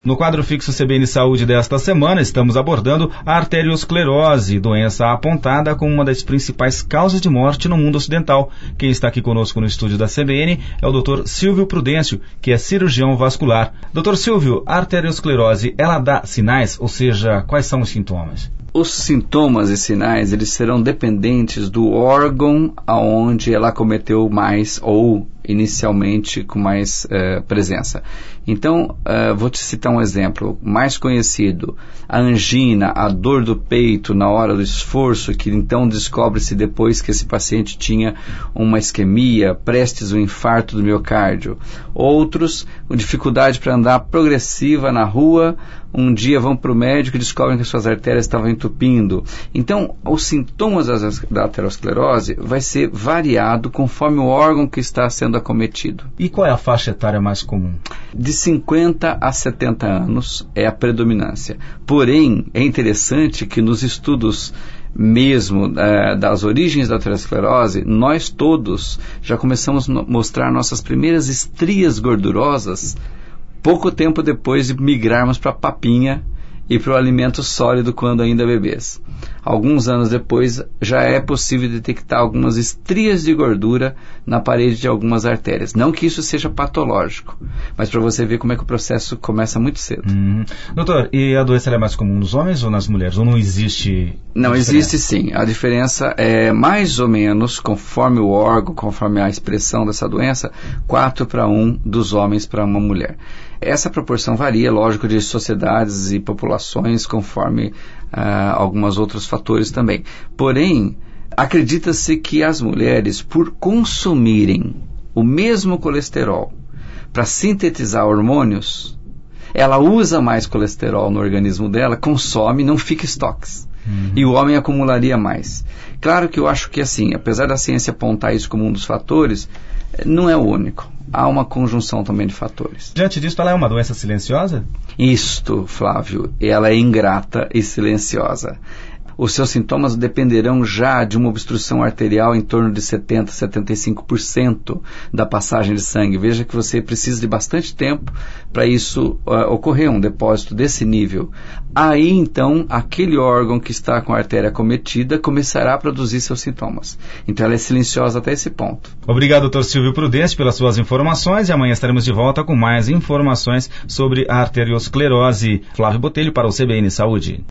No quadro fixo CBN Saúde desta semana, estamos abordando a arteriosclerose, doença apontada como uma das principais causas de morte no mundo ocidental. Quem está aqui conosco no estúdio da CBN é o Dr. Silvio Prudêncio, que é cirurgião vascular. Dr. Silvio, a arteriosclerose, ela dá sinais, ou seja, quais são os sintomas? Os sintomas e sinais, eles serão dependentes do órgão aonde ela acometeu mais ou inicialmente com mais presença. Então, vou te citar um exemplo mais conhecido. A angina, a dor do peito na hora do esforço, que então descobre-se depois que esse paciente tinha uma isquemia, prestes um infarto do miocárdio. Outros, com dificuldade para andar progressiva na rua, um dia vão para o médico e descobrem que suas artérias estavam entupindo. Então, os sintomas da aterosclerose vai ser variado conforme o órgão que está sendo acometido. E qual é a faixa etária mais comum? De 50 a 70 anos é a predominância. Porém, é interessante que nos estudos mesmo das origens da aterosclerose, nós todos já começamos a mostrar nossas primeiras estrias gordurosas pouco tempo depois de migrarmos para a papinha e para o alimento sólido quando ainda bebês. Alguns anos depois já é possível detectar algumas estrias de gordura na parede de algumas artérias. Não que isso seja patológico, mas para você ver como é que o processo começa muito cedo. Doutor, e a doença é mais comum nos homens ou nas mulheres? Ou não existe? Não, existe sim. A diferença é mais ou menos, conforme o órgão, conforme a expressão dessa doença, 4:1 dos homens para uma mulher. Essa proporção varia, lógico, de sociedades e populações, conforme alguns outros fatores também. Porém, acredita-se que as mulheres, por consumirem o mesmo colesterol para sintetizar hormônios, ela usa mais colesterol no organismo dela, consome, não fica estoques. E o homem acumularia mais. Claro que eu acho que assim, apesar da ciência apontar isso como um dos fatores, não é o único. Há uma conjunção também de fatores. Diante disso, ela é uma doença silenciosa? Isto, Flávio, ela é ingrata e silenciosa. Os seus sintomas dependerão já de uma obstrução arterial em torno de 70% a 75% da passagem de sangue. Veja que você precisa de bastante tempo para isso ocorrer, um depósito desse nível. Aí, então, aquele órgão que está com a artéria acometida começará a produzir seus sintomas. Então, ela é silenciosa até esse ponto. Obrigado, Dr. Silvio Prudêncio, pelas suas informações, e amanhã estaremos de volta com mais informações sobre a arteriosclerose. Flávio Botelho para o CBN Saúde.